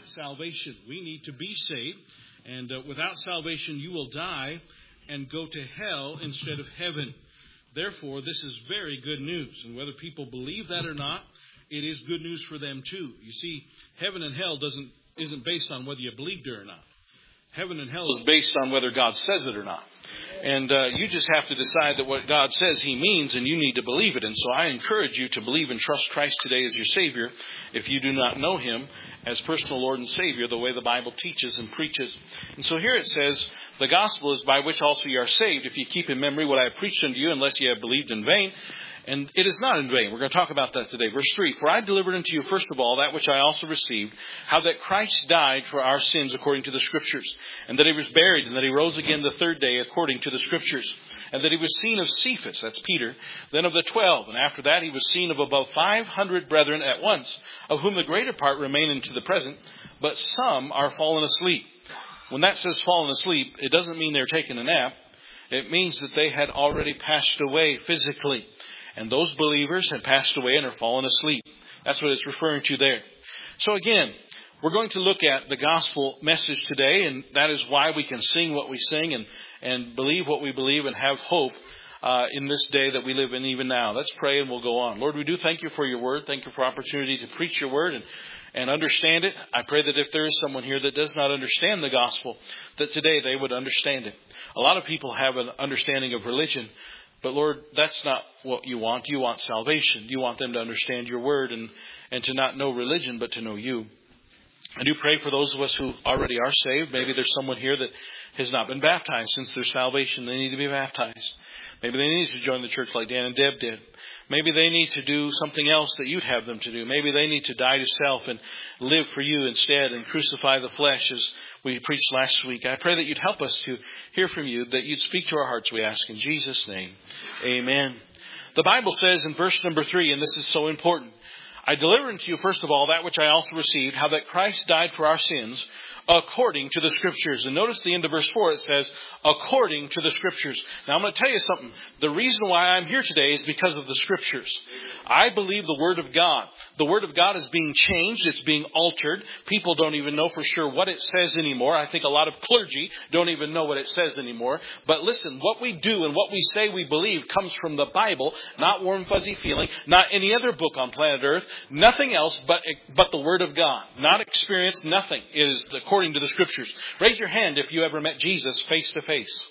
salvation. We need to be saved. And without salvation, you will die and go to hell instead of heaven. Therefore, this is very good news. And whether people believe that or not, it is good news for them too. You see, heaven and hell isn't based on whether you believed it or not. Heaven and hell is based on whether God says it or not. And you just have to decide that what God says He means, and you need to believe it. And so I encourage you to believe and trust Christ today as your Savior if you do not know Him as personal Lord and Savior, the way the Bible teaches and preaches. And so here it says, the gospel is by which also you are saved, if you keep in memory what I have preached unto you, unless you have believed in vain. And it is not in vain. We're going to talk about that today. Verse 3, for I delivered unto you first of all that which I also received, how that Christ died for our sins according to the Scriptures, and that He was buried, and that He rose again the third day according to the Scriptures, and that He was seen of Cephas, that's Peter, then of the 12, and after that He was seen of above 500 brethren at once, of whom the greater part remain unto the present, but some are fallen asleep. When that says fallen asleep, it doesn't mean they're taking a nap. It means that they had already passed away physically. And those believers had passed away and are fallen asleep. That's what it's referring to there. So again, we're going to look at the gospel message today, and that is why we can sing what we sing and believe what we believe and have hope in this day that we live in even now. Let's pray and we'll go on. Lord, we do thank you for your word. Thank you for opportunity to preach your word and understand it. I pray that if there is someone here that does not understand the gospel, that today they would understand it. A lot of people have an understanding of religion, but Lord, that's not what you want. You want salvation. You want them to understand your word and to not know religion, but to know you. I do pray for those of us who already are saved. Maybe there's someone here that has not been baptized. Since their salvation, they need to be baptized. Maybe they need to join the church like Dan and Deb did. Maybe they need to do something else that you'd have them to do. Maybe they need to die to self and live for you instead and crucify the flesh as we preached last week. I pray that you'd help us to hear from you, that you'd speak to our hearts, we ask in Jesus' name. Amen. The Bible says in verse number 3, and this is so important, I deliver unto you first of all that which I also received, how that Christ died for our sins according to the Scriptures. And notice the end of verse 4, it says, according to the Scriptures. Now I'm going to tell you something. The reason why I'm here today is because of the Scriptures. I believe the Word of God. The Word of God is being changed. It's being altered. People don't even know for sure what it says anymore. I think a lot of clergy don't even know what it says anymore. But listen, what we do and what we say we believe comes from the Bible, not warm fuzzy feeling, not any other book on planet Earth, nothing else but the Word of God. Not experience, nothing. It is according to the Scriptures. Raise your hand if you ever met Jesus face to face.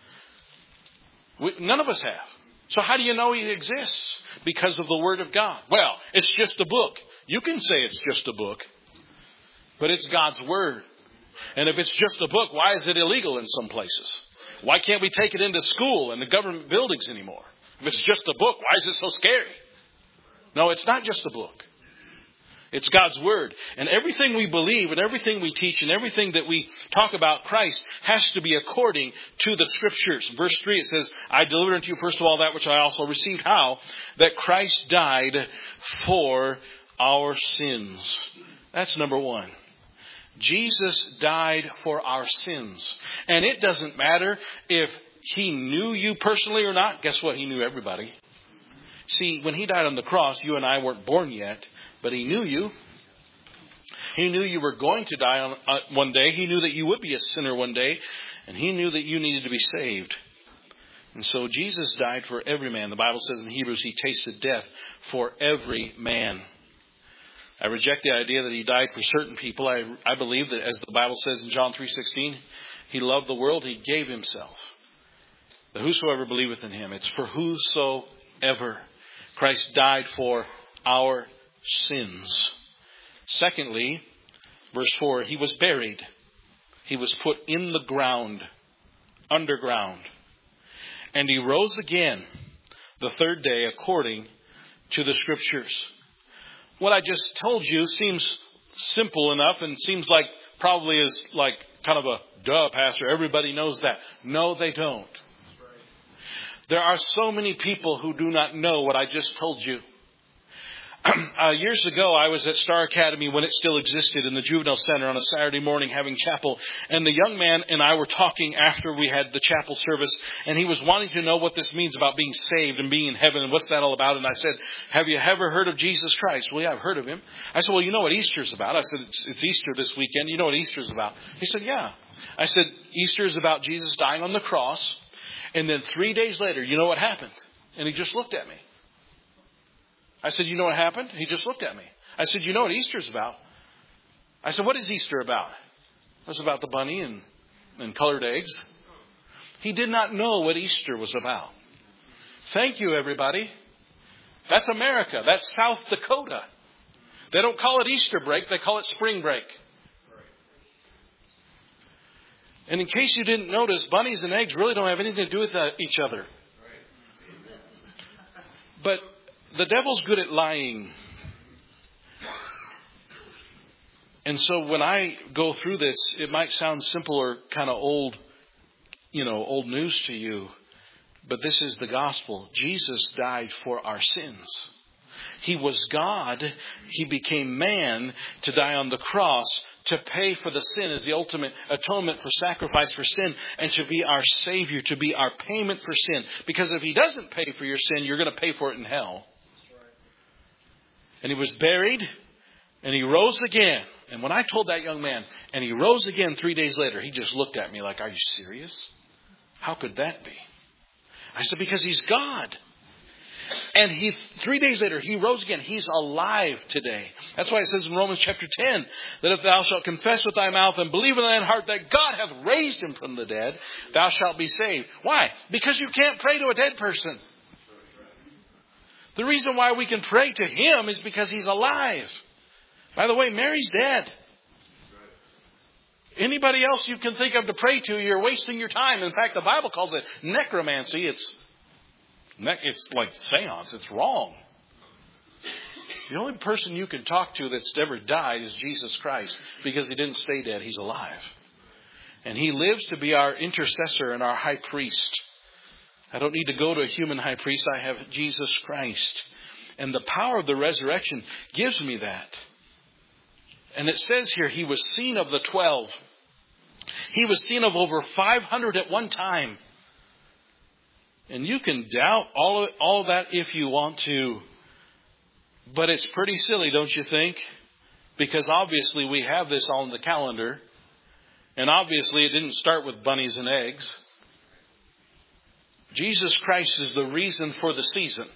None of us have. So how do you know He exists? Because of the Word of God. Well, it's just a book. You can say it's just a book, but it's God's Word. And if it's just a book, why is it illegal in some places? Why can't we take it into school and the government buildings anymore? If it's just a book, why is it so scary? No, it's not just a book. It's God's Word. And everything we believe and everything we teach and everything that we talk about Christ has to be according to the Scriptures. Verse 3, it says, I delivered unto you first of all that which I also received. How? That Christ died for our sins. That's number one. Jesus died for our sins. And it doesn't matter if He knew you personally or not. Guess what? He knew everybody. See, when He died on the cross, you and I weren't born yet. But He knew you. He knew you were going to die on one day. He knew that you would be a sinner one day. And He knew that you needed to be saved. And so Jesus died for every man. The Bible says in Hebrews, He tasted death for every man. I reject the idea that He died for certain people. I believe that, as the Bible says in John 3:16, He loved the world. He gave Himself. That whosoever believeth in Him. It's for whosoever. Christ died for our sins. Secondly, verse 4, He was buried. He was put in the ground, underground. And He rose again the third day according to the Scriptures. What I just told you seems simple enough and seems like probably is like kind of a duh, Pastor. Everybody knows that. No, they don't. There are so many people who do not know what I just told you. Years ago, I was at Star Academy when it still existed in the Juvenile Center on a Saturday morning having chapel. And the young man and I were talking after we had the chapel service. And he was wanting to know what this means about being saved and being in heaven and what's that all about. And I said, have you ever heard of Jesus Christ? Well, yeah, I've heard of him. I said, well, you know what Easter's about? I said, it's Easter this weekend. You know what Easter's about? He said, yeah. I said, Easter is about Jesus dying on the cross. And then 3 days later, you know what happened? And he just looked at me. I said, you know what happened? He just looked at me. I said, you know what Easter's about? I said, what is Easter about? It was about the bunny and colored eggs. He did not know what Easter was about. Thank you, everybody. That's America. That's South Dakota. They don't call it Easter break. They call it spring break. And in case you didn't notice, bunnies and eggs really don't have anything to do with each other. But the devil's good at lying. And so when I go through this, it might sound simple or kind of old news to you. But this is the gospel. Jesus died for our sins. He was God. He became man to die on the cross, to pay for the sin as the ultimate atonement for sacrifice for sin, and to be our Savior, to be our payment for sin. Because if He doesn't pay for your sin, you're going to pay for it in hell. And He was buried, and He rose again. And when I told that young man, and He rose again 3 days later, he just looked at me like, are you serious? How could that be? I said, because He's God. And 3 days later, He rose again. He's alive today. That's why it says in Romans chapter 10, that if thou shalt confess with thy mouth and believe in thine heart that God hath raised Him from the dead, thou shalt be saved. Why? Because you can't pray to a dead person. The reason why we can pray to Him is because He's alive. By the way, Mary's dead. Anybody else you can think of to pray to, you're wasting your time. In fact, the Bible calls it necromancy. It's like seance. It's wrong. The only person you can talk to that's ever died is Jesus Christ, because He didn't stay dead. He's alive. And He lives to be our intercessor and our high priest. I don't need to go to a human high priest. I have Jesus Christ. And the power of the resurrection gives me that. And it says here, He was seen of the 12. He was seen of over 500 at one time. And you can doubt all that if you want to. But it's pretty silly, don't you think? Because obviously we have this on the calendar. And obviously it didn't start with bunnies and eggs. Jesus Christ is the reason for the season.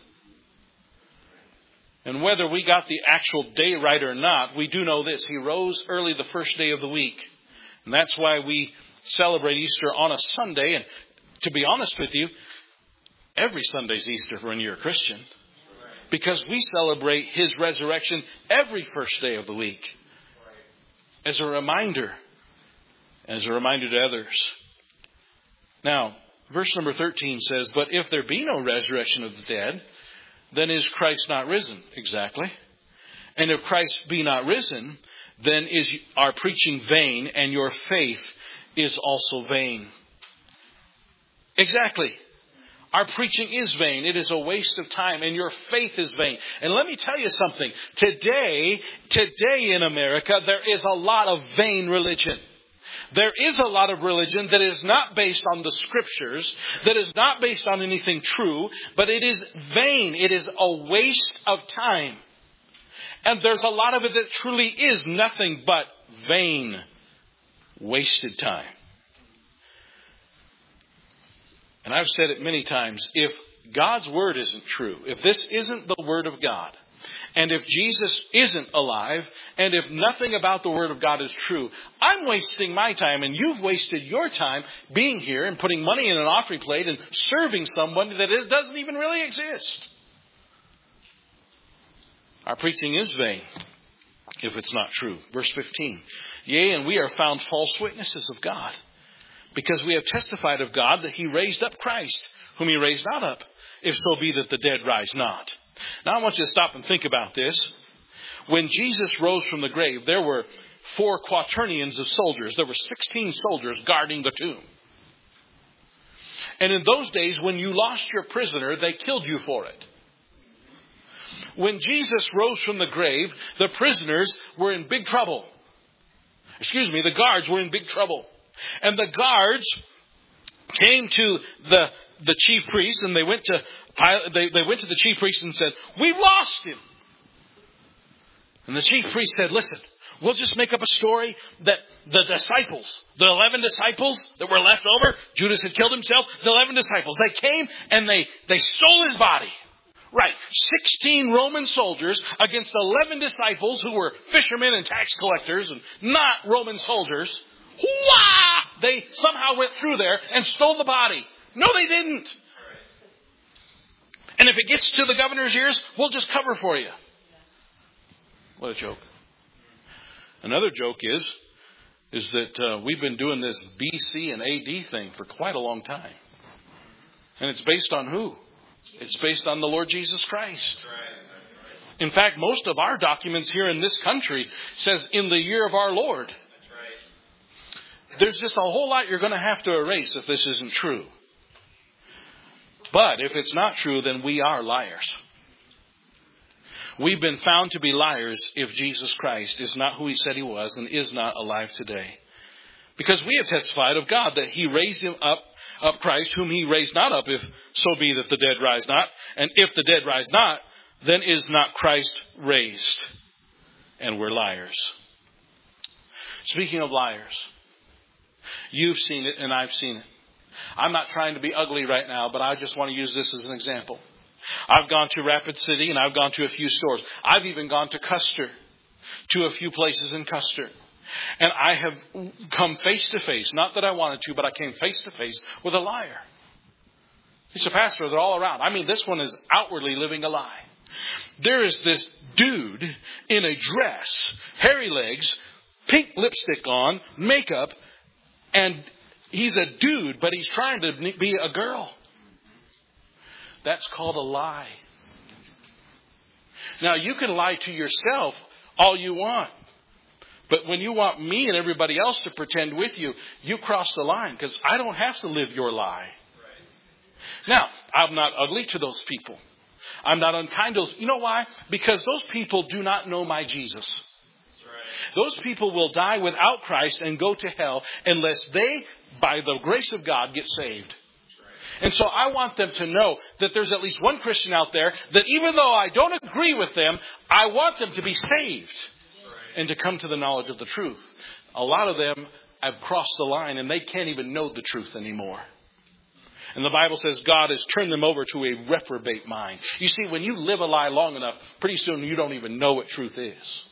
And whether we got the actual day right or not, we do know this. He rose early the first day of the week. And that's why we celebrate Easter on a Sunday. And to be honest with you, every Sunday's Easter when you're a Christian. Because we celebrate His resurrection every first day of the week. As a reminder. As a reminder to others. Now, verse number 13 says, but if there be no resurrection of the dead, then is Christ not risen? Exactly. And if Christ be not risen, then is our preaching vain, and your faith is also vain. Exactly. Our preaching is vain. It is a waste of time, and your faith is vain. And let me tell you something. Today in America, there is a lot of vain religion. There is a lot of religion that is not based on the Scriptures, that is not based on anything true, but it is vain. It is a waste of time. And there's a lot of it that truly is nothing but vain, wasted time. And I've said it many times, if God's Word isn't true, if this isn't the Word of God, and if Jesus isn't alive, and if nothing about the Word of God is true, I'm wasting my time, and you've wasted your time being here and putting money in an offering plate and serving someone that it doesn't even really exist. Our preaching is vain if it's not true. Verse 15, yea, and we are found false witnesses of God, because we have testified of God that He raised up Christ, whom He raised not up, if so be that the dead rise not. Now I want you to stop and think about this. When Jesus rose from the grave, there were 4 quaternions of soldiers. There were 16 soldiers guarding the tomb. And in those days, when you lost your prisoner, they killed you for it. when Jesus rose from the grave, the prisoners were in big trouble. The guards were in big trouble. And the guards came to the chief priests, and they went to Pilate, they went to the chief priests and said, "We've lost him." And the chief priest said, "Listen, we'll just make up a story that the disciples, the 11 disciples that were left over, Judas had killed himself, the 11 disciples, they came and they stole his body." Right. 16 Roman soldiers against 11 disciples who were fishermen and tax collectors and not Roman soldiers. Wah! They somehow went through there and stole the body. No, they didn't. And if it gets to the governor's ears, we'll just cover for you. What a joke. Another joke is that we've been doing this BC and AD thing for quite a long time. And it's based on who? It's based on the Lord Jesus Christ. In fact, most of our documents here in this country says in the year of our Lord. There's just a whole lot you're going to have to erase if this isn't true. But if it's not true, then we are liars. We've been found to be liars if Jesus Christ is not who He said He was and is not alive today. Because we have testified of God that He raised Him up Christ, whom He raised not up, if so be that the dead rise not. And if the dead rise not, then is not Christ raised. And we're liars. Speaking of liars, you've seen it and I've seen it. I'm not trying to be ugly right now, but I just want to use this as an example. I've gone to Rapid City and I've gone to a few stores. I've even gone to Custer, to a few places in Custer. And I have come face to face, not that I wanted to, but I came face to face with a liar. He's a pastor, they're all around. I mean, this one is outwardly living a lie. There is this dude in a dress, hairy legs, pink lipstick on, makeup, and he's a dude, but he's trying to be a girl. That's called a lie. Now, you can lie to yourself all you want. But when you want me and everybody else to pretend with you, you cross the line because I don't have to live your lie. Right. Now, I'm not ugly to those people. I'm not unkind to those. You know why? Because those people do not know my Jesus. Right. Those people will die without Christ and go to hell unless they, by the grace of God, get saved. And so I want them to know that there's at least one Christian out there that even though I don't agree with them, I want them to be saved. And to come to the knowledge of the truth. A lot of them have crossed the line and they can't even know the truth anymore. And the Bible says God has turned them over to a reprobate mind. You see, when you live a lie long enough, pretty soon you don't even know what truth is.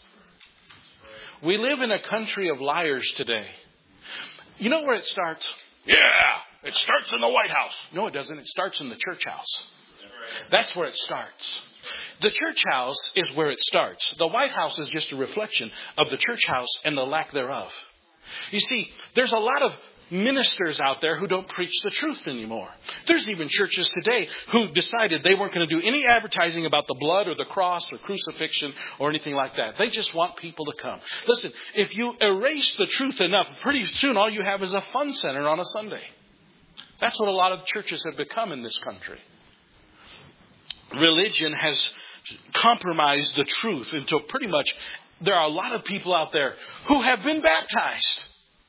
We live in a country of liars today. You know where it starts? Yeah, it starts in the White House. No, it doesn't. It starts in the church house. That's where it starts. The church house is where it starts. The White House is just a reflection of the church house and the lack thereof. You see, there's a lot of ministers out there who don't preach the truth anymore. There's even churches today who decided they weren't going to do any advertising about the blood or the cross or crucifixion or anything like that. They just want people to come. Listen, if you erase the truth enough, pretty soon all you have is a fun center on a Sunday. That's what a lot of churches have become in this country. Religion has compromised the truth until pretty much there are a lot of people out there who have been baptized,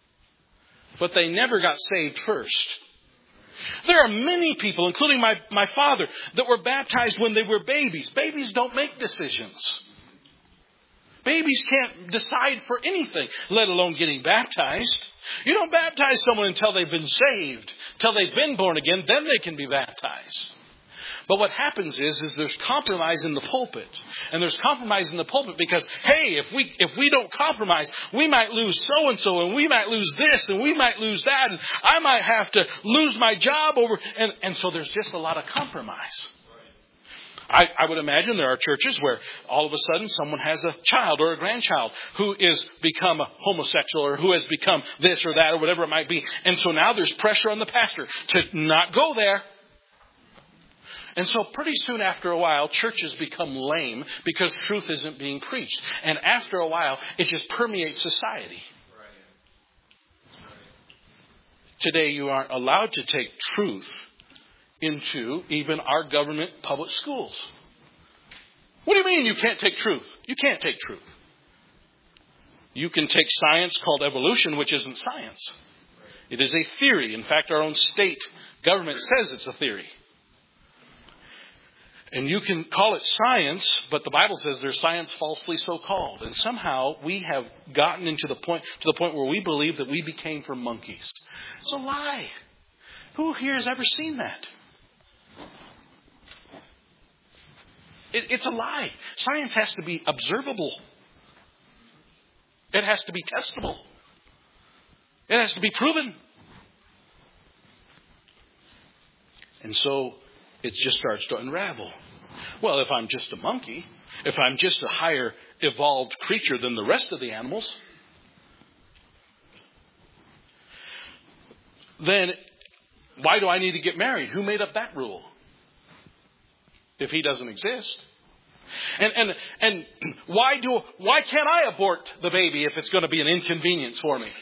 but they never got saved first. There are many people, including my father, that were baptized when they were babies. Babies don't make decisions. Babies can't decide for anything, let alone getting baptized. You don't baptize someone until they've been saved, until they've been born again, then they can be baptized. But what happens is there's compromise in the pulpit. And there's compromise in the pulpit because, hey, if we don't compromise, we might lose so-and-so, and we might lose this, and we might lose that, and I might have to lose my job over. And so there's just a lot of compromise. I would imagine there are churches where all of a sudden someone has a child or a grandchild who is become a homosexual or who has become this or that or whatever it might be. And so now there's pressure on the pastor to not go there. And so pretty soon after a while, churches become lame because truth isn't being preached. And after a while, it just permeates society. Today, you aren't allowed to take truth into even our government public schools. What do you mean you can't take truth? You can't take truth. You can take science called evolution, which isn't science. It is a theory. In fact, our own state government says it's a theory. And you can call it science, but the Bible says there's science falsely so called. And somehow we have gotten to the point where we believe that we became from monkeys. It's a lie. Who here has ever seen that? It's a lie. Science has to be observable. It has to be testable. It has to be proven. And so it just starts to unravel. Well, if I'm just a monkey, if I'm just a higher evolved creature than the rest of the animals, then why do I need to get married? Who made up that rule? If he doesn't exist. And why can't I abort the baby if it's going to be an inconvenience for me?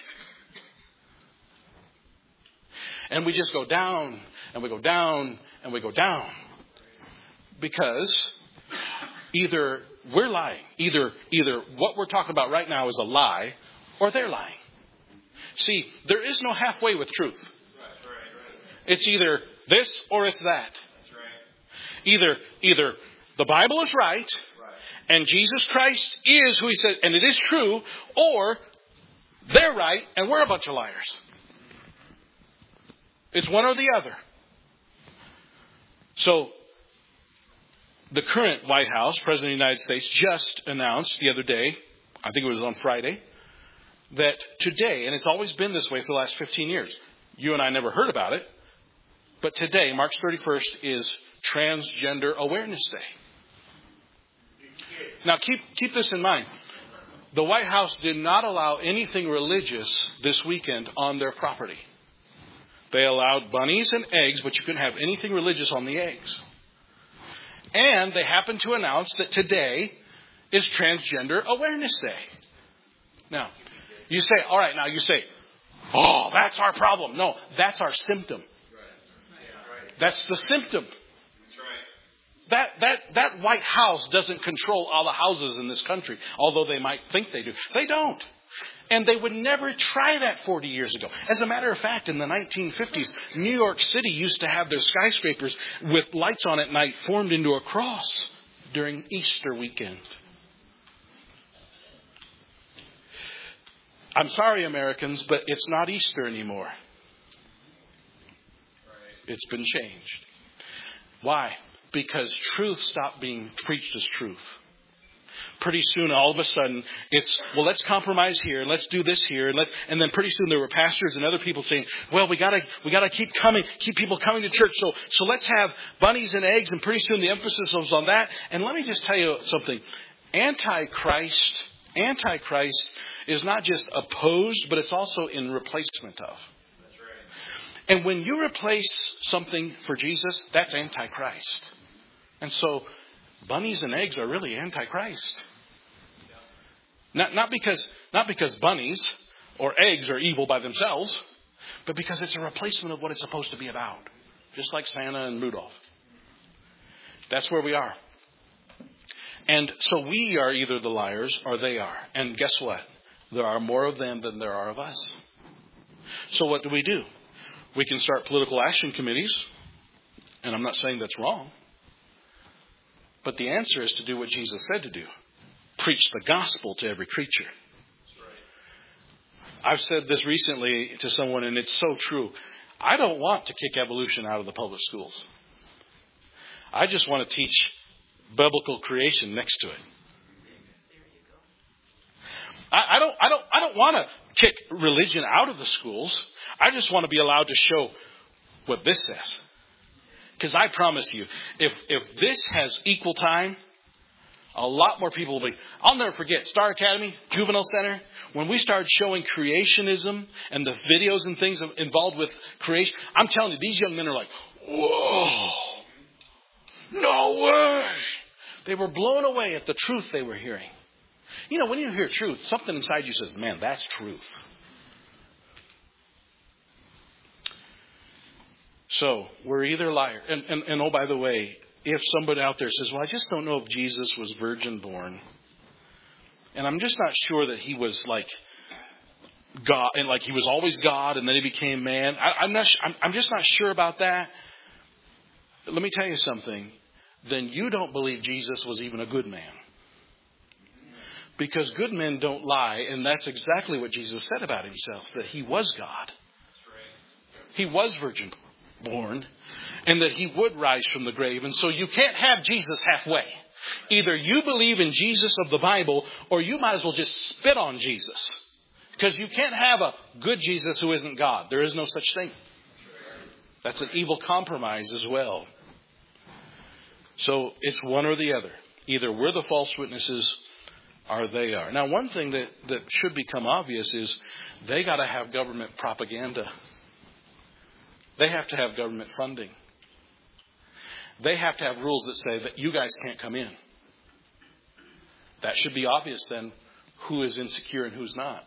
And we just go down and we go down and we go down. Because either we're lying, either what we're talking about right now is a lie, or they're lying. See, there is no halfway with truth. It's either this or it's that. Either the Bible is right, and Jesus Christ is who he says, and it is true, or they're right and we're a bunch of liars. It's one or the other. So, the current White House, President of the United States, just announced the other day, I think it was on Friday, that today, and it's always been this way for the last 15 years, you and I never heard about it, but today, March 31st, is Transgender Awareness Day. Now, keep this in mind. The White House did not allow anything religious this weekend on their property. They allowed bunnies and eggs, but you couldn't have anything religious on the eggs. And they happened to announce that today is Transgender Awareness Day. Now, you say, all right, oh, that's our problem. No, that's our symptom. That's the symptom. That White House doesn't control all the houses in this country, although they might think they do. They don't. And they would never try that 40 years ago. As a matter of fact, in the 1950s, New York City used to have their skyscrapers with lights on at night formed into a cross during Easter weekend. I'm sorry, Americans, but it's not Easter anymore. It's been changed. Why? Because truth stopped being preached as truth. Pretty soon, all of a sudden, it's, well, let's compromise here, let's do this here, and then pretty soon there were pastors and other people saying, well, we gotta keep people coming to church, so let's have bunnies and eggs, and pretty soon the emphasis was on that. And let me just tell you something. Antichrist is not just opposed, but it's also in replacement of. That's right. And when you replace something for Jesus, that's Antichrist. And so bunnies and eggs are really Antichrist. Not because bunnies or eggs are evil by themselves, but because it's a replacement of what it's supposed to be about. Just like Santa and Rudolph. That's where we are. And so we are either the liars or they are. And guess what? There are more of them than there are of us. So what do? We can start political action committees. And I'm not saying that's wrong. But the answer is to do what Jesus said to do. Preach the gospel to every creature. I've said this recently to someone, and it's so true. I don't want to kick evolution out of the public schools. I just want to teach biblical creation next to it. I don't want to kick religion out of the schools. I just want to be allowed to show what this says. Because I promise you, if this has equal time, a lot more people will be. I'll never forget Star Academy, Juvenile Center, when we started showing creationism and the videos and things involved with creation. I'm telling you, these young men are like, whoa, no way. They were blown away at the truth they were hearing. You know, when you hear truth, something inside you says, man, that's truth. So we're either liars. And oh, by the way, if somebody out there says, well, I just don't know if Jesus was virgin born. And I'm just not sure that he was like God, and like he was always God and then he became man. I'm just not sure about that. Let me tell you something. Then you don't believe Jesus was even a good man. Because good men don't lie, and that's exactly what Jesus said about himself, that he was God. He was virgin born, and that he would rise from the grave. And so you can't have Jesus halfway. Either you believe in Jesus of the Bible, or you might as well just spit on Jesus. Because you can't have a good Jesus who isn't God. There is no such thing. That's an evil compromise as well. So it's one or the other. Either we're the false witnesses or they are. Now, one thing that should become obvious is they got to have government propaganda. They have to have government funding. They have to have rules that say that you guys can't come in. That should be obvious then who is insecure and who's not.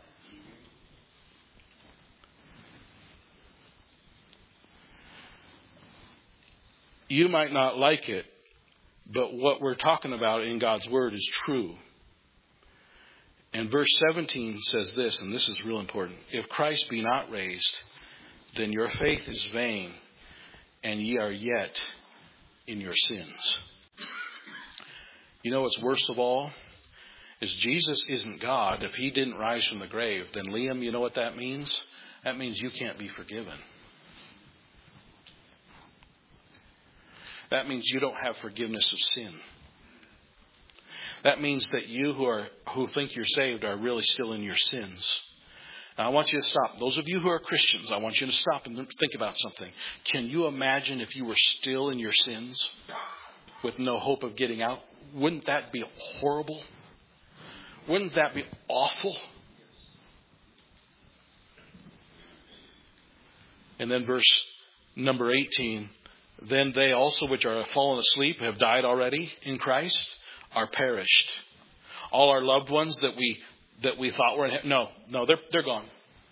You might not like it, but what we're talking about in God's Word is true. And verse 17 says this, and this is real important. If Christ be not raised, then your faith is vain, and ye are yet in your sins. You know what's worst of all? Is Jesus isn't God. If he didn't rise from the grave, then Liam, you know what that means? That means you can't be forgiven. That means you don't have forgiveness of sin. That means that you who think you're saved are really still in your sins. Now, I want you to stop. Those of you who are Christians, I want you to stop and think about something. Can you imagine if you were still in your sins with no hope of getting out? Wouldn't that be horrible? Wouldn't that be awful? And then verse number 18. Then they also which are fallen asleep have died already in Christ are perished. All our loved ones that we thought were in heaven, no, they're gone.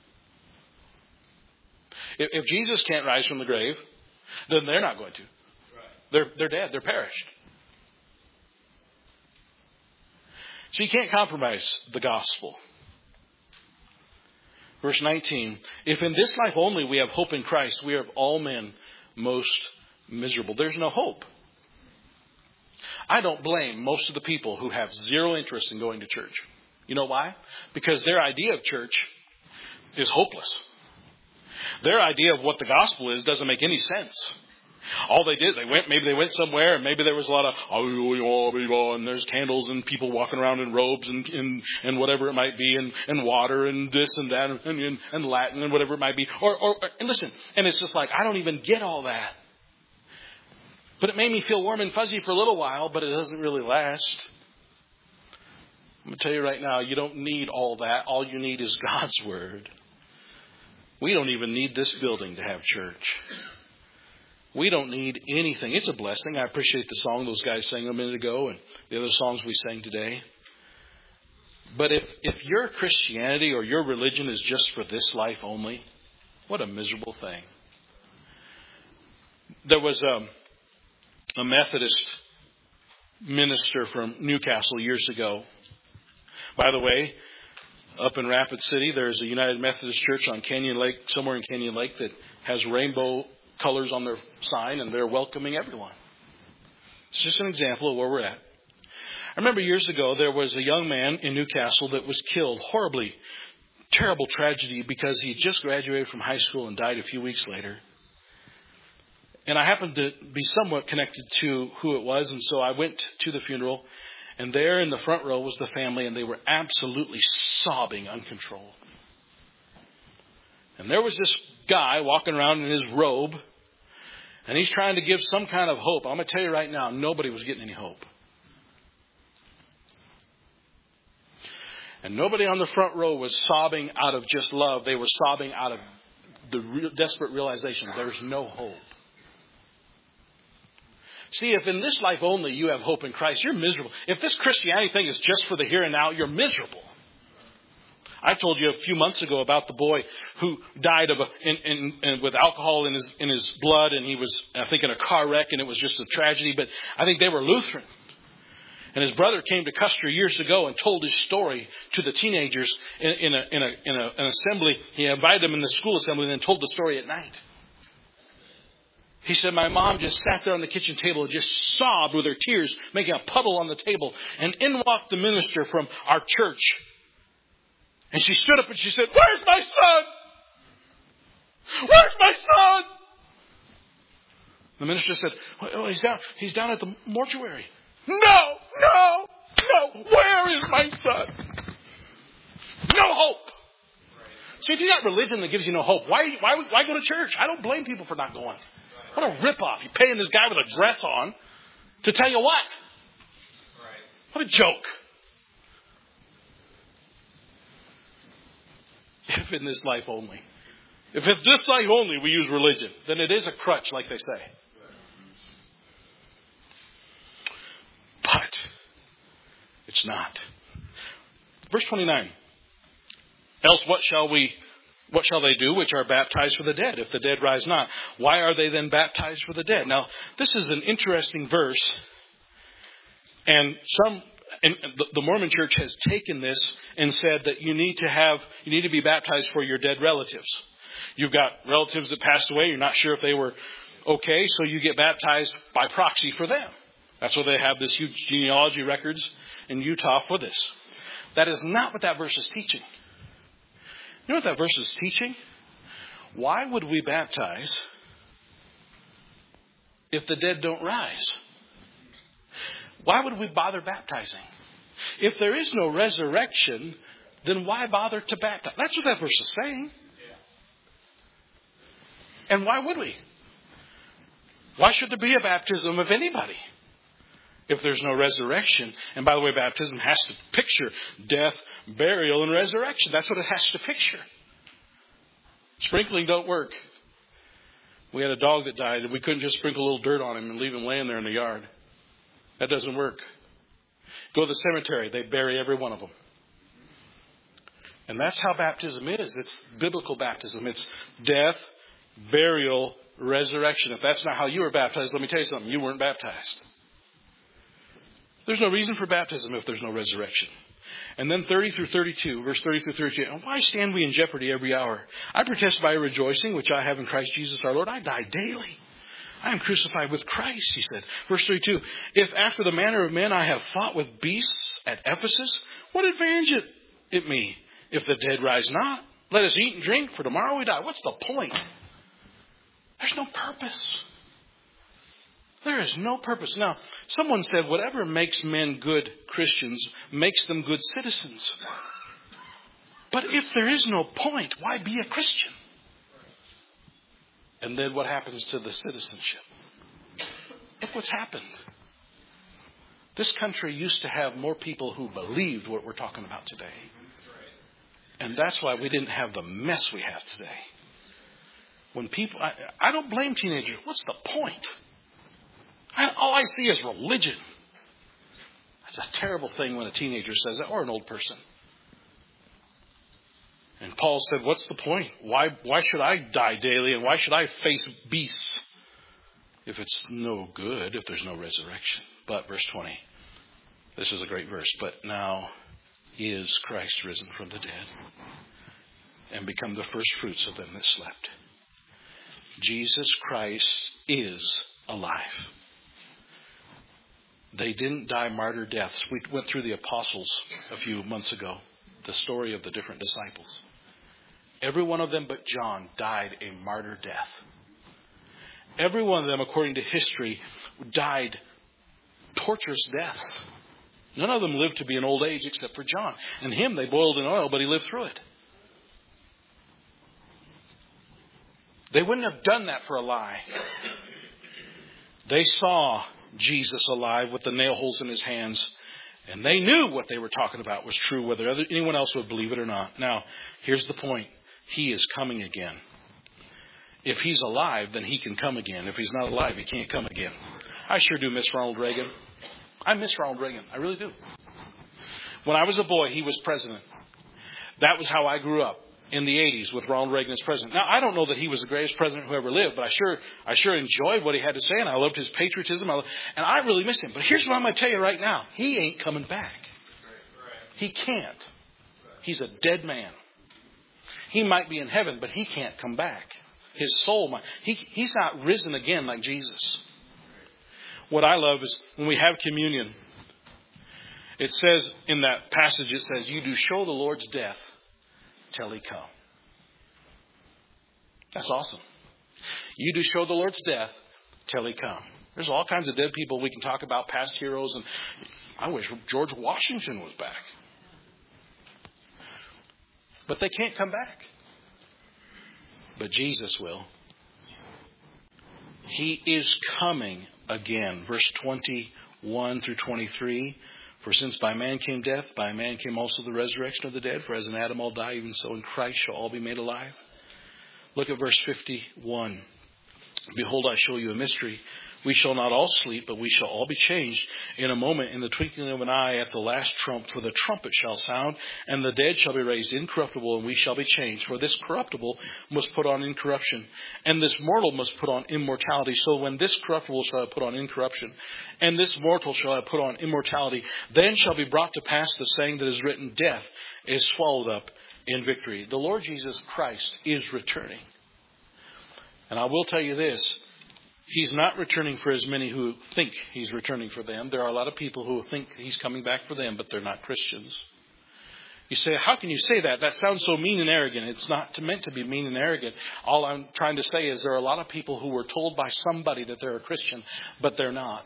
If Jesus can't rise from the grave, then they're not going to. They're dead. They're perished. So you can't compromise the gospel. Verse 19. If in this life only we have hope in Christ, we are of all men most miserable. There's no hope. I don't blame most of the people who have zero interest in going to church. You know why? Because their idea of church is hopeless. Their idea of what the gospel is doesn't make any sense. All they did, maybe they went somewhere and maybe there was a lot of, and there's candles and people walking around in robes and whatever it might be, and water and this and that and Latin and whatever it might be. And listen, and it's just like, I don't even get all that. But it made me feel warm and fuzzy for a little while, but it doesn't really last. I'm going to tell you right now, you don't need all that. All you need is God's Word. We don't even need this building to have church. We don't need anything. It's a blessing. I appreciate the song those guys sang a minute ago and the other songs we sang today. But if your Christianity or your religion is just for this life only, what a miserable thing. There was a Methodist minister from Newcastle years ago. By the way, up in Rapid City, there's a United Methodist Church on Canyon Lake, somewhere in Canyon Lake, that has rainbow colors on their sign, and they're welcoming everyone. It's just an example of where we're at. I remember years ago, there was a young man in Newcastle that was killed horribly, terrible tragedy, because he just graduated from high school and died a few weeks later. And I happened to be somewhat connected to who it was, and so I went to the funeral, and there in the front row was the family, and they were absolutely sobbing uncontrolled. And there was this guy walking around in his robe, and he's trying to give some kind of hope. I'm going to tell you right now, nobody was getting any hope. And nobody on the front row was sobbing out of just love. They were sobbing out of the desperate realization there's no hope. See, if in this life only you have hope in Christ, you're miserable. If this Christianity thing is just for the here and now, you're miserable. I told you a few months ago about the boy who died with alcohol in his blood, and he was, I think, in a car wreck, and it was just a tragedy. But I think they were Lutheran. And his brother came to Custer years ago and told his story to the teenagers in an assembly. He invited them in the school assembly and then told the story at night. He said, my mom just sat there on the kitchen table and just sobbed with her tears, making a puddle on the table. And in walked the minister from our church. And she stood up and she said, where's my son? Where's my son? The minister said, well, he's down at the mortuary. No. Where is my son? No hope. See, if you got religion that gives you no hope, why go to church? I don't blame people for not going. What a ripoff. You're paying this guy with a dress on to tell you what? What a joke. If in this life only. If in this life only we use religion, then it is a crutch, like they say. But it's not. Verse 29. Else what shall they do which are baptized for the dead, if the dead rise not? Why are they then baptized for the dead? Now, this is an interesting verse. And the Mormon Church has taken this and said that you need to be baptized for your dead relatives. You've got relatives that passed away. You're not sure if they were okay, so you get baptized by proxy for them. That's why they have this huge genealogy records in Utah for this. That is not what that verse is teaching. You know what that verse is teaching? Why would we baptize if the dead don't rise? Why would we bother baptizing? If there is no resurrection, then why bother to baptize? That's what that verse is saying. And why would we? Why should there be a baptism of anybody if there's no resurrection? And by the way, baptism has to picture death, burial, and resurrection. That's what it has to picture. Sprinkling don't work. We had a dog that died, and we couldn't just sprinkle a little dirt on him and leave him laying there in the yard. That doesn't work. Go to the cemetery. They bury every one of them. And that's how baptism is. It's biblical baptism. It's death, burial, resurrection. If that's not how you were baptized, let me tell you something. You weren't baptized. There's no reason for baptism if there's no resurrection. And then 30 through 32, verse 30 through 32. And why stand we in jeopardy every hour? I protest by rejoicing, which I have in Christ Jesus our Lord. I die daily. I am crucified with Christ, he said. Verse 32. If after the manner of men I have fought with beasts at Ephesus, what advantage it me if the dead rise not? Let us eat and drink, for tomorrow we die. What's the point? There's no purpose. There is no purpose. Now, someone said whatever makes men good Christians makes them good citizens. But if there is no point, why be a Christian? And then what happens to the citizenship? Look what's happened. This country used to have more people who believed what we're talking about today. And that's why we didn't have the mess we have today. When people, I don't blame teenagers. What's the point? All I see is religion. That's a terrible thing when a teenager says that, or an old person. And Paul said, what's the point? Why should I die daily, and why should I face beasts if it's no good, if there's no resurrection? But verse 20, this is a great verse. But now is Christ risen from the dead and become the first fruits of them that slept. Jesus Christ is alive. They didn't die martyr deaths. We went through the apostles a few months ago, the story of the different disciples. Every one of them but John died a martyr death. Every one of them, according to history, died torturous deaths. None of them lived to be an old age except for John. And him they boiled in oil, but he lived through it. They wouldn't have done that for a lie. They saw Jesus alive with the nail holes in his hands. And they knew what they were talking about was true, whether anyone else would believe it or not. Now, here's the point. He is coming again. If he's alive, then he can come again. If he's not alive, he can't come again. I sure do miss Ronald Reagan. I miss Ronald Reagan. I really do. When I was a boy, he was president. That was how I grew up in the 80s with Ronald Reagan as president. Now, I don't know that he was the greatest president who ever lived, but I sure enjoyed what he had to say, and I loved his patriotism, and I really miss him. But here's what I'm going to tell you right now. He ain't coming back. He can't. He's a dead man. He might be in heaven, but he can't come back. His soul might. He's not risen again like Jesus. What I love is when we have communion, it says in that passage, it says, you do show the Lord's death till he come. That's awesome. You do show the Lord's death till he come. There's all kinds of dead people we can talk about, past heroes, and I wish George Washington was back. But they can't come back. But Jesus will. He is coming again. Verse 21 through 23. For since by man came death, by man came also the resurrection of the dead. For as in Adam all die, even so in Christ shall all be made alive. Look at verse 51. Behold, I show you a mystery. We shall not all sleep, but we shall all be changed in a moment, in the twinkling of an eye, at the last trump. For the trumpet shall sound, and the dead shall be raised incorruptible, and we shall be changed. For this corruptible must put on incorruption, and this mortal must put on immortality. So when this corruptible shall have put on incorruption, and this mortal shall have put on immortality, then shall be brought to pass the saying that is written, death is swallowed up in victory. The Lord Jesus Christ is returning. And I will tell you this. He's not returning for as many who think he's returning for them. There are a lot of people who think he's coming back for them, but they're not Christians. You say, how can you say that? That sounds so mean and arrogant. It's not meant to be mean and arrogant. All I'm trying to say is there are a lot of people who were told by somebody that they're a Christian, but they're not.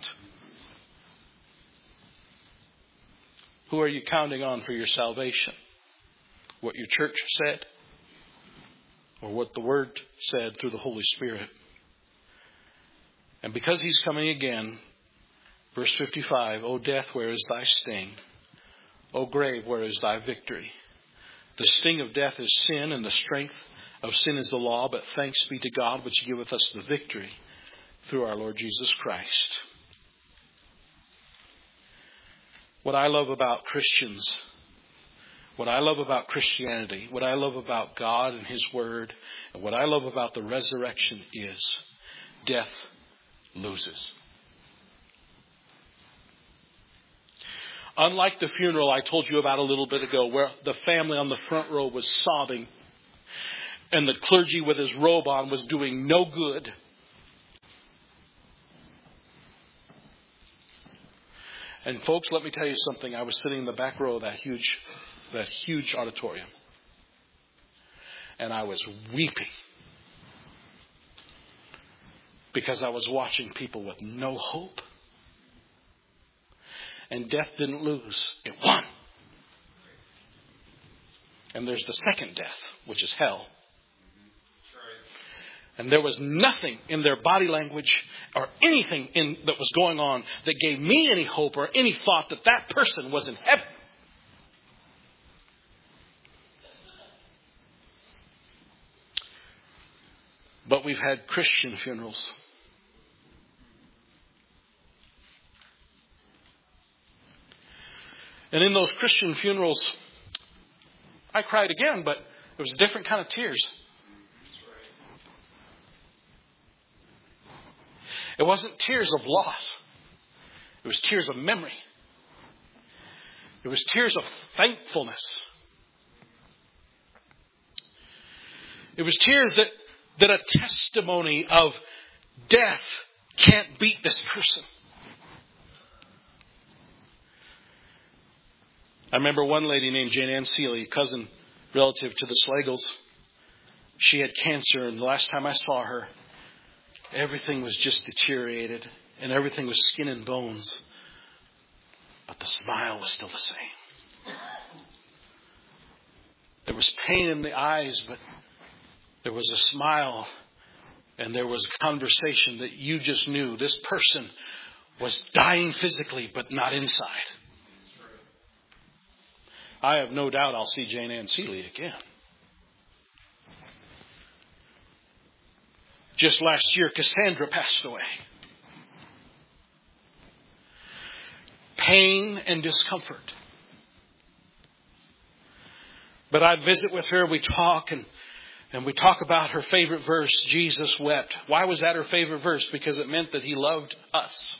Who are you counting on for your salvation? What your church said? Or what the Word said through the Holy Spirit? And because he's coming again, verse 55, O death, where is thy sting? O grave, where is thy victory? The sting of death is sin, and the strength of sin is the law. But thanks be to God, which giveth us the victory through our Lord Jesus Christ. What I love about Christians, what I love about Christianity, what I love about God and His Word, and what I love about the resurrection is death loses. Unlike the funeral I told you about a little bit ago, where the family on the front row was sobbing and the clergy with his robe on was doing no good. And folks, let me tell you something. I was sitting in the back row of that huge auditorium. And I was weeping. Because I was watching people with no hope. And death didn't lose. It won. And there's the second death, which is hell. And there was nothing in their body language or anything that was going on that gave me any hope or any thought that that person was in heaven. But we've had Christian funerals. And in those Christian funerals, I cried again, but it was a different kind of tears. It wasn't tears of loss. It was tears of memory. It was tears of thankfulness. It was tears that a testimony of death can't beat this person. I remember one lady named Jane Ann Seeley, cousin relative to the Slagles. She had cancer, and the last time I saw her, everything was just deteriorated, and everything was skin and bones. But the smile was still the same. There was pain in the eyes, but there was a smile, and there was a conversation that you just knew this person was dying physically, but not inside. I have no doubt I'll see Jane Ann Seeley again. Just last year, Cassandra passed away. Pain and discomfort. But I'd visit with her. We talk and we talk about her favorite verse, Jesus wept. Why was that her favorite verse? Because it meant that He loved us.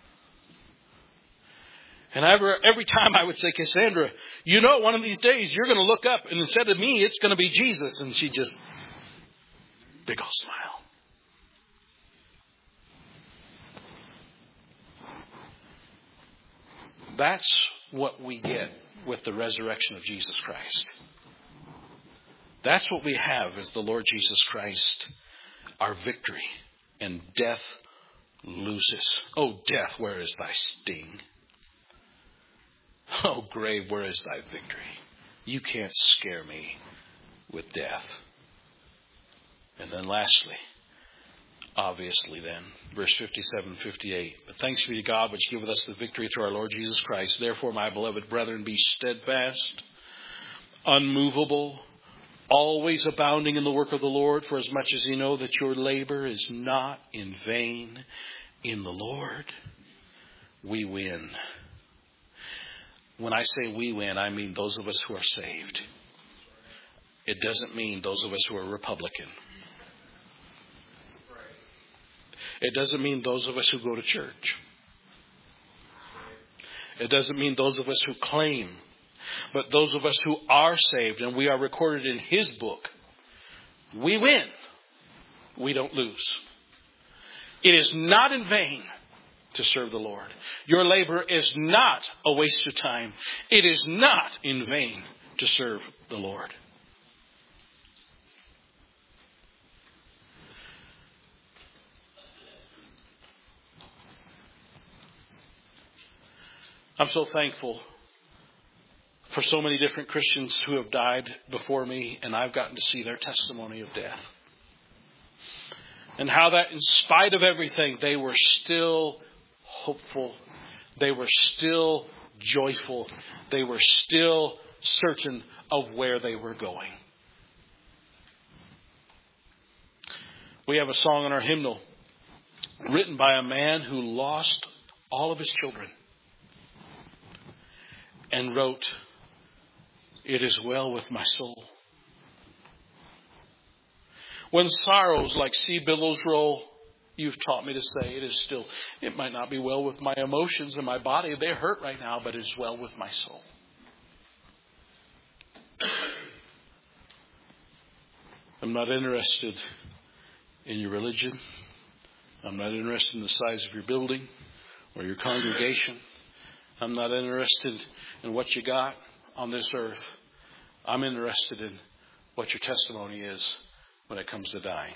And every time I would say, Cassandra, one of these days you're going to look up and instead of me, it's going to be Jesus. And she just, big old smile. That's what we get with the resurrection of Jesus Christ. That's what we have as the Lord Jesus Christ, our victory. And death loses. Oh, death, where is thy sting? Oh, grave, where is thy victory? You can't scare me with death. And then lastly, obviously then, verse 57, 58. But thanks be to God which giveth us the victory through our Lord Jesus Christ. Therefore, my beloved brethren, be steadfast, unmovable, always abounding in the work of the Lord, for as much as you know that your labor is not in vain in the Lord. We win. When I say we win, I mean those of us who are saved. It doesn't mean those of us who are Republican. It doesn't mean those of us who go to church. It doesn't mean those of us who claim. But those of us who are saved and we are recorded in His book, we win. We don't lose. It is not in vain to serve the Lord. Your labor is not a waste of time. It is not in vain to serve the Lord. I'm so thankful for so many different Christians who have died before me, and I've gotten to see their testimony of death. And how that in spite of everything, they were still hopeful. They were still joyful. They were still certain of where they were going. We have a song in our hymnal written by a man who lost all of his children and wrote, "It is well with my soul. When sorrows like sea billows roll, you've taught me to say it might not be well with my emotions and my body. They hurt right now, but it is well with my soul." I'm not interested in your religion. I'm not interested in the size of your building or your congregation. I'm not interested in what you got on this earth. I'm interested in what your testimony is when it comes to dying.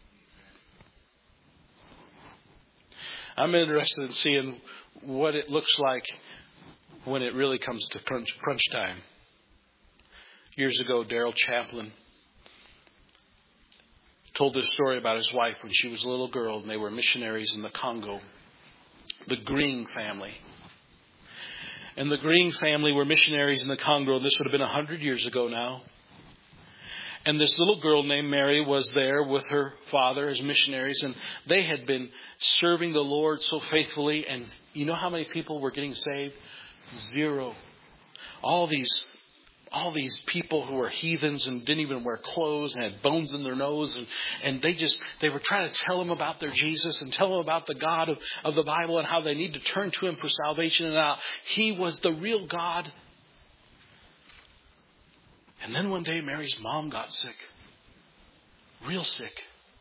I'm interested in seeing what it looks like when it really comes to crunch time. Years ago, Daryl Chaplin told this story about his wife when she was a little girl and they were missionaries in the Congo. The Green family. And the Green family were missionaries in the Congo, and this would have been 100 years ago now. And this little girl named Mary was there with her father as missionaries, and they had been serving the Lord so faithfully. And you know how many people were getting saved? 0. All these people who were heathens and didn't even wear clothes and had bones in their nose. And they were trying to tell them about their Jesus and tell them about the God of the Bible and how they need to turn to Him for salvation and how He was the real God. And then one day Mary's mom got sick. Real sick.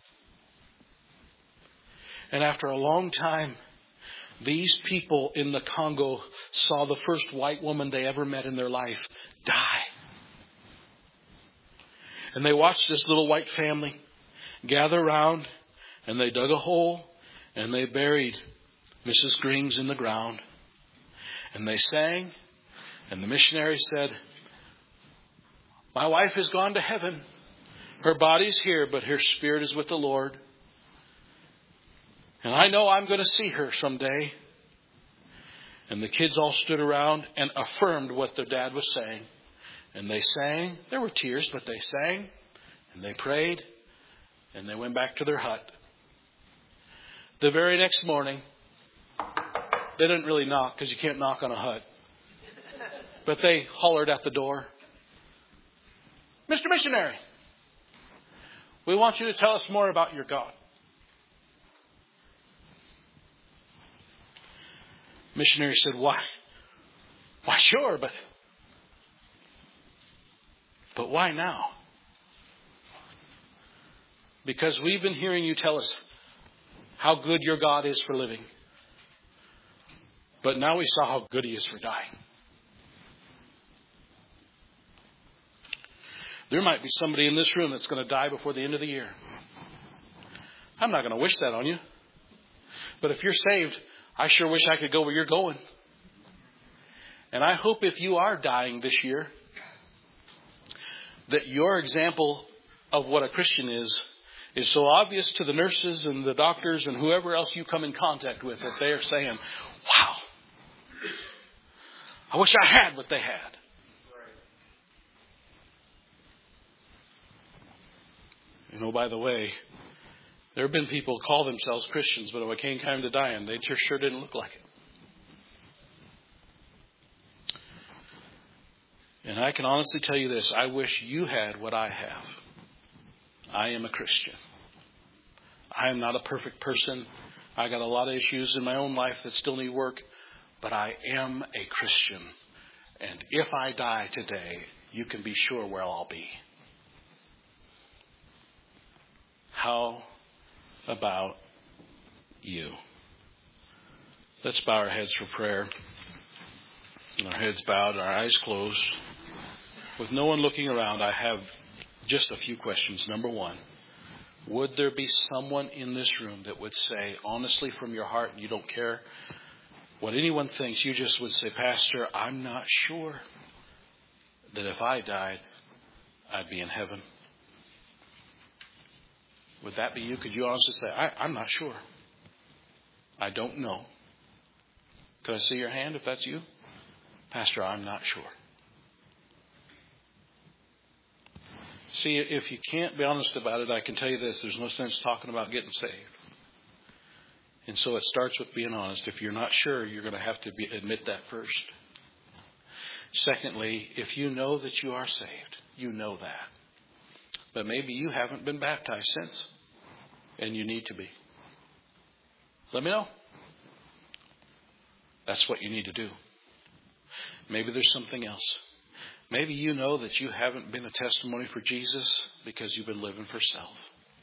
And after a long time, these people in the Congo saw the first white woman they ever met in their life die. And they watched this little white family gather around, and they dug a hole and they buried Mrs. Grings in the ground. And they sang, and the missionary said, "My wife has gone to heaven. Her body's here, but her spirit is with the Lord. And I know I'm going to see her someday." And the kids all stood around and affirmed what their dad was saying. And they sang. There were tears, but they sang. And they prayed. And they went back to their hut. The very next morning, they didn't really knock because you can't knock on a hut. But they hollered at the door. Mr. Missionary, we want you to tell us more about your God. Missionary said, why? Why, sure, but why now? Because we've been hearing you tell us how good your God is for living. But now we saw how good He is for dying. There might be somebody in this room that's going to die before the end of the year. I'm not going to wish that on you. But if you're saved, I sure wish I could go where you're going. And I hope if you are dying this year, that your example of what a Christian is so obvious to the nurses and the doctors and whoever else you come in contact with that they are saying, wow, I wish I had what they had. You know, by the way, there have been people who call themselves Christians, but when it came time to dying, they sure didn't look like it. And I can honestly tell you this. I wish you had what I have. I am a Christian. I am not a perfect person. I got a lot of issues in my own life that still need work. But I am a Christian. And if I die today, you can be sure where I'll be. How about you? Let's bow our heads for prayer. Our heads bowed, our eyes closed. With no one looking around, I have just a few questions. Number one, would there be someone in this room that would say, honestly from your heart, and you don't care what anyone thinks, you just would say, Pastor, I'm not sure that if I died, I'd be in heaven? Would that be you? Could you honestly say, I'm not sure. I don't know. Could I see your hand if that's you? Pastor, I'm not sure. See, if you can't be honest about it, I can tell you this. There's no sense talking about getting saved. And so it starts with being honest. If you're not sure, you're going to have to admit that first. Secondly, if you know that you are saved, you know that. But maybe you haven't been baptized since, and you need to be. Let me know. That's what you need to do. Maybe there's something else. Maybe you know that you haven't been a testimony for Jesus because you've been living for self.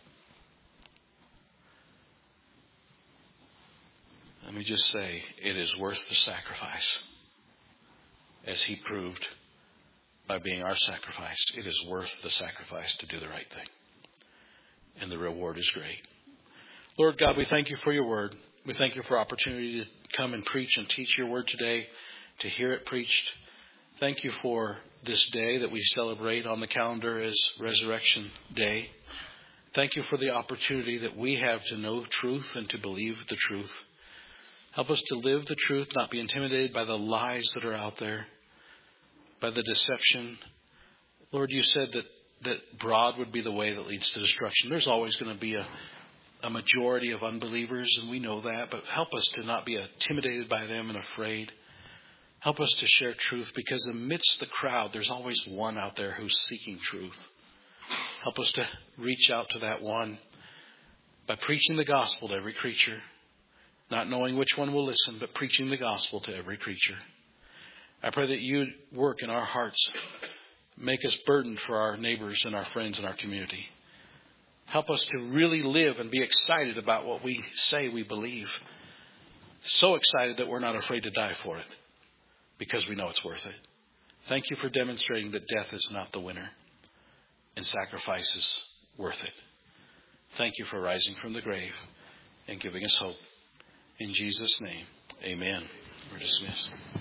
Let me just say, it is worth the sacrifice. As He proved by being our sacrifice, it is worth the sacrifice to do the right thing. And the reward is great. Lord God, we thank you for your word. We thank you for opportunity to come and preach and teach your word today, to hear it preached. Thank you for this day that we celebrate on the calendar as Resurrection Day. Thank you for the opportunity that we have to know truth and to believe the truth. Help us to live the truth, not be intimidated by the lies that are out there, by the deception. Lord, you said that broad would be the way that leads to destruction. There's always going to be a majority of unbelievers, and we know that, but help us to not be intimidated by them and afraid. Help us to share truth, because amidst the crowd, there's always one out there who's seeking truth. Help us to reach out to that one by preaching the gospel to every creature, not knowing which one will listen, but preaching the gospel to every creature. I pray that you work in our hearts, make us burdened for our neighbors and our friends and our community. Help us to really live and be excited about what we say we believe. So excited that we're not afraid to die for it, because we know it's worth it. Thank you for demonstrating that death is not the winner and sacrifice is worth it. Thank you for rising from the grave and giving us hope. In Jesus' name, amen. We're dismissed.